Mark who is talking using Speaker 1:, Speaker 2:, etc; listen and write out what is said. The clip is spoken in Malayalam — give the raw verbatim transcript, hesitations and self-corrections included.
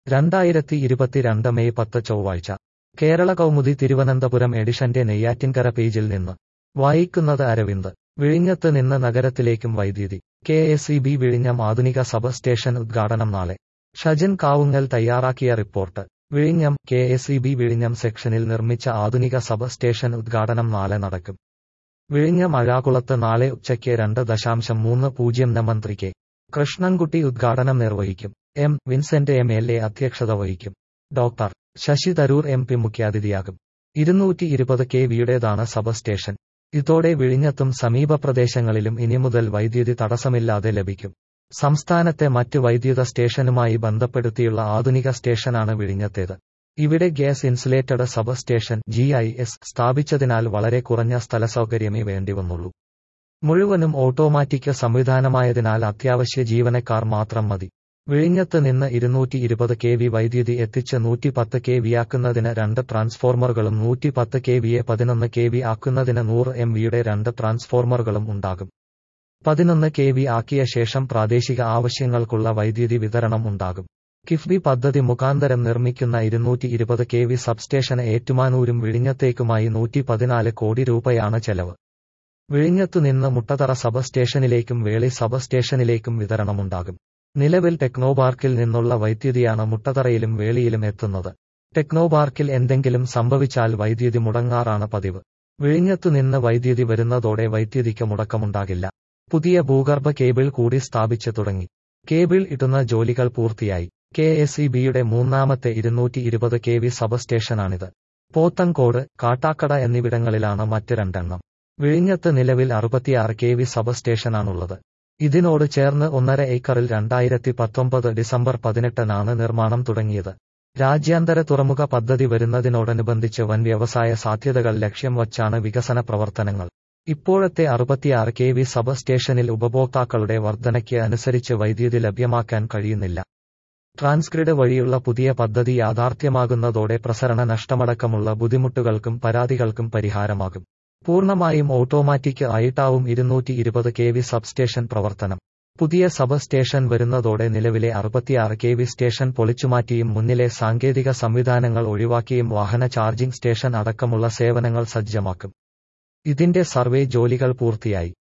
Speaker 1: രണ്ടായിരത്തി ഇരുപത്തിരണ്ട് മെയ് പത്ത് ചൊവ്വാഴ്ച കേരള കൗമുദി തിരുവനന്തപുരം എഡിഷന്റെ നെയ്യാറ്റിൻകര പേജിൽ നിന്ന് വായിക്കുന്നത് അരവിന്ദ്. വിഴിഞ്ഞത്ത് നിന്ന് നഗരത്തിലേക്കും വൈദ്യുതി. കെ എസ് ഇ ബി വിഴിഞ്ഞം ആധുനിക സബ് സ്റ്റേഷൻ ഉദ്ഘാടനം നാളെ. ഷജൻ കാവുങ്ങൽ തയ്യാറാക്കിയ റിപ്പോർട്ട്. വിഴിഞ്ഞം കെ എസ് ഇ ബി വിഴിഞ്ഞം സെക്ഷനിൽ നിർമ്മിച്ച ആധുനിക സബ് സ്റ്റേഷൻ ഉദ്ഘാടനം നാളെ നടക്കും. വിഴിഞ്ഞം അഴാകുളത്ത് നാളെ ഉച്ചയ്ക്ക് രണ്ട് ദശാംശം മൂന്ന് പൂജ്യം ന് മന്ത്രി കെ കൃഷ്ണൻകുട്ടി ഉദ്ഘാടനം നിർവഹിക്കും. M Vincent M L A അധ്യക്ഷത വഹിക്കും. Doctor Shashi Tharoor M P മുഖ്യാതിഥിയാകും. ഇരുന്നൂറ്റി ഇരുപത് കെ വിയുടേതാണ് സബ് സ്റ്റേഷൻ. ഇതോടെ വിഴിഞ്ഞത്തും സമീപ പ്രദേശങ്ങളിലും ഇനി മുതൽ വൈദ്യുതി തടസ്സമില്ലാതെ ലഭിക്കും. സംസ്ഥാനത്തെ മറ്റ് വൈദ്യുത സ്റ്റേഷനുമായി ബന്ധപ്പെടുത്തിയുള്ള ആധുനിക സ്റ്റേഷനാണ് വിഴിഞ്ഞത്തേത്. ഇവിടെ gas insulated sub station G I S സ്ഥാപിച്ചതിനാൽ വളരെ കുറഞ്ഞ സ്ഥലസൗകര്യമേ വേണ്ടിവന്നുള്ളൂ. മുഴുവനും ഓട്ടോമാറ്റിക് സംവിധാനമായതിനാൽ അത്യാവശ്യ ജീവനക്കാർ മാത്രം മതി. വിഴിഞ്ഞത്ത് നിന്ന് ഇരുന്നൂറ്റി ഇരുപത് കെ വി വൈദ്യുതി എത്തിച്ച് നൂറ്റി പത്ത് കെ വിയാക്കുന്നതിന് രണ്ട് ട്രാൻസ്ഫോർമറുകളും നൂറ്റി പത്ത് കെ വിയെ പതിനൊന്ന് കെ വി ആക്കുന്നതിന് നൂറ് എം വിയുടെ രണ്ട് ട്രാൻസ്ഫോർമറുകളും ഉണ്ടാകും. പതിനൊന്ന് കെ വി ആക്കിയ ശേഷം പ്രാദേശിക ആവശ്യങ്ങൾക്കുള്ള വൈദ്യുതി വിതരണം ഉണ്ടാകും. കിഫ്ബി പദ്ധതി മുഖാന്തരം നിർമ്മിക്കുന്ന ഇരുന്നൂറ്റി ഇരുപത് കെ വി സബ്സ്റ്റേഷന് ഏറ്റുമാനൂരും വിഴിഞ്ഞത്തേക്കുമായി നൂറ്റി പതിനാല് കോടി രൂപയാണ് ചെലവ്. വിഴിഞ്ഞത്തുനിന്ന് മുട്ടതറ സബ് സ്റ്റേഷനിലേക്കും വേളി സബ് സ്റ്റേഷനിലേക്കും വിതരണമുണ്ടാകും. നിലവിൽ ടെക്നോപാർക്കിൽ നിന്നുള്ള വൈദ്യുതിയാണ് മുട്ടതറയിലും വേളിയിലും എത്തുന്നത്. ടെക്നോപാർക്കിൽ എന്തെങ്കിലും സംഭവിച്ചാൽ വൈദ്യുതി മുടങ്ങാറാണ് പതിവ്. വിഴിഞ്ഞത്തുനിന്ന് വൈദ്യുതി വരുന്നതോടെ വൈദ്യുതിക്ക് മുടക്കമുണ്ടാകില്ല. പുതിയ ഭൂഗർഭ കേബിൾ കൂടി സ്ഥാപിച്ചു തുടങ്ങി. കേബിൾ ഇടുന്ന ജോലികൾ പൂർത്തിയായി. കെ എസ് ഇ ബിയുടെ മൂന്നാമത്തെ ഇരുന്നൂറ്റി ഇരുപത് കെ വി സബ് സ്റ്റേഷനാണിത്. പോത്തങ്കോട്, കാട്ടാക്കട എന്നിവിടങ്ങളിലാണ് മറ്റ് രണ്ടെണ്ണം. വിഴിഞ്ഞത്ത് നിലവിൽ അറുപത്തിയാറ് കെ വി സബ് സ്റ്റേഷനാണുള്ളത്. ഇതിനോട് ചേർന്ന് ഒന്നര ഏക്കറിൽ രണ്ടായിരത്തി പത്തൊമ്പത് ഡിസംബർ പതിനെട്ടിനാണ് നിർമ്മാണം തുടങ്ങിയത്. രാജ്യാന്തര തുറമുഖ പദ്ധതി വരുന്നതിനോടനുബന്ധിച്ച് വൻ വ്യവസായ സാധ്യതകൾ ലക്ഷ്യം വച്ചാണ് വികസന പ്രവർത്തനങ്ങൾ. ഇപ്പോഴത്തെ അറുപത്തിയാറ് കെ വി സബ് സ്റ്റേഷനിൽ ഉപഭോക്താക്കളുടെ വർധനയ്ക്ക് അനുസരിച്ച് വൈദ്യുതി ലഭ്യമാക്കാൻ കഴിയുന്നില്ല. ട്രാൻസ്ഗ്രിഡ് വഴിയുള്ള പുതിയ പദ്ധതി യാഥാർത്ഥ്യമാകുന്നതോടെ പ്രസരണ നഷ്ടമടക്കമുള്ള ബുദ്ധിമുട്ടുകൾക്കും പരാതികൾക്കും പരിഹാരമാകും. പൂർണ്ണമായും ഓട്ടോമാറ്റിക് ആയിട്ടാവും ഇരുന്നൂറ്റി ഇരുപത് കെ വി സബ്സ്റ്റേഷൻ പ്രവർത്തനം. പുതിയ സബ് സ്റ്റേഷൻ വരുന്നതോടെ നിലവിലെ അറുപത്തിയാറ് കെ വി സ്റ്റേഷൻ പൊളിച്ചുമാറ്റിയും മുന്നിലെ സാങ്കേതിക സംവിധാനങ്ങൾ ഒഴിവാക്കിയും വാഹന ചാർജിംഗ് സ്റ്റേഷൻ അടക്കമുള്ള സേവനങ്ങൾ സജ്ജമാക്കും. ഇതിന്റെ സർവേ ജോലികൾ പൂർത്തിയായി.